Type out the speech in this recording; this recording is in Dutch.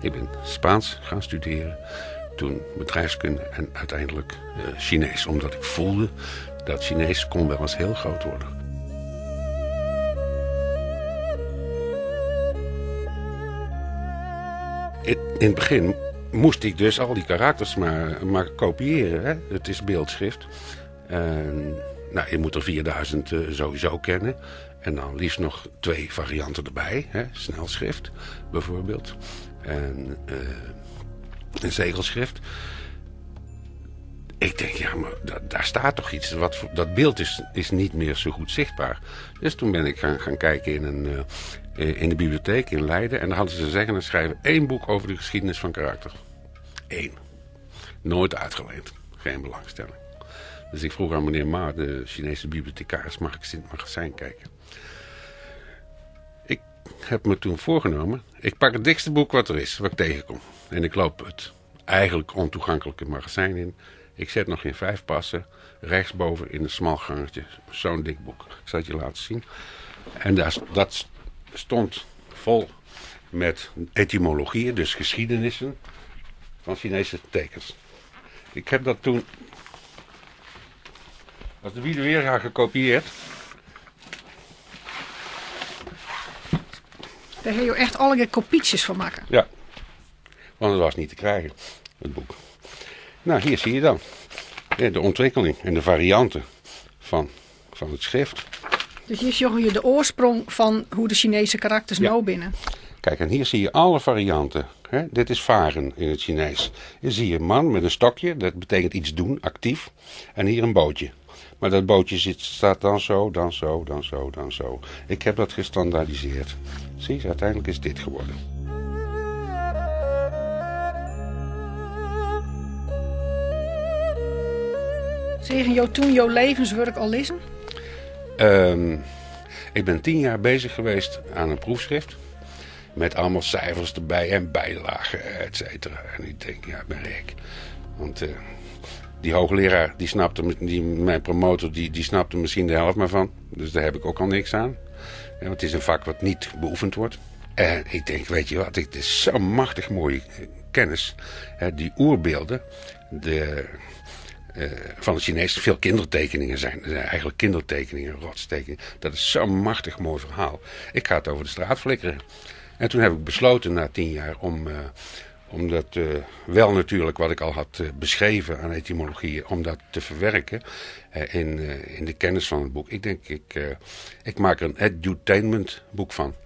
Ik ben Spaans gaan studeren, toen bedrijfskunde en uiteindelijk Chinees. Omdat ik voelde dat Chinees kon wel eens heel groot worden. In het begin moest ik dus al die karakters maar kopiëren. Hè? Het is beeldschrift. Nou, je moet er 4000 sowieso kennen. En dan liefst nog 2 varianten erbij. Hè? Snelschrift bijvoorbeeld. En een zegelschrift. Ik denk, ja, maar daar staat toch iets. Dat beeld is niet meer zo goed zichtbaar. Dus toen ben ik gaan kijken in de bibliotheek in Leiden. En dan hadden ze zeggen en schrijven 1 boek over de geschiedenis van karakter. 1. Nooit uitgeleend. Geen belangstelling. Dus ik vroeg aan meneer Ma, de Chinese bibliothecaris, mag ik in het magazijn kijken? Ik heb me toen voorgenomen, ik pak het dikste boek wat er is, wat ik tegenkom. En ik loop het eigenlijk ontoegankelijke magazijn in. Ik zet nog geen 5 passen, rechtsboven in een smal gangetje, zo'n dik boek. Ik zal het je laten zien. En dat stond vol met etymologieën, dus geschiedenissen van Chinese tekens. Ik heb dat toen als de Wiede Weerga gekopieerd. Daar heb je echt alle kopietjes van maken. Ja, want het was niet te krijgen, het boek. Nou, hier zie je dan de ontwikkeling en de varianten van het schrift. Dus hier zie je de oorsprong van hoe de Chinese karakters nou binnen. Kijk, en hier zie je alle varianten. Hè? Dit is varen in het Chinees. Hier zie je een man met een stokje, dat betekent iets doen, actief. En hier een bootje. Maar dat bootje staat dan zo, dan zo, dan zo, dan zo. Ik heb dat gestandaardiseerd. Zie je, uiteindelijk is dit geworden. Zeggen jou toen jouw levenswerk al lezen? Ik ben 10 jaar bezig geweest aan een proefschrift. Met allemaal cijfers erbij en bijlagen, et cetera. En ik denk, ja, ik ben gek. Want die hoogleraar, mijn promotor, die snapte misschien de helft maar van. Dus daar heb ik ook al niks aan. Ja, want het is een vak wat niet beoefend wordt. En ik denk, weet je wat, het is zo machtig mooie kennis. Die oerbeelden van het Chinees, veel kindertekeningen zijn. Eigenlijk kindertekeningen, rotstekeningen. Dat is zo'n machtig mooi verhaal. Ik ga het over de straat flikkeren. En toen heb ik besloten na 10 jaar om dat wel natuurlijk wat ik al had beschreven aan etymologieën, om dat te verwerken in de kennis van het boek. Ik denk, ik maak er een edutainment boek van.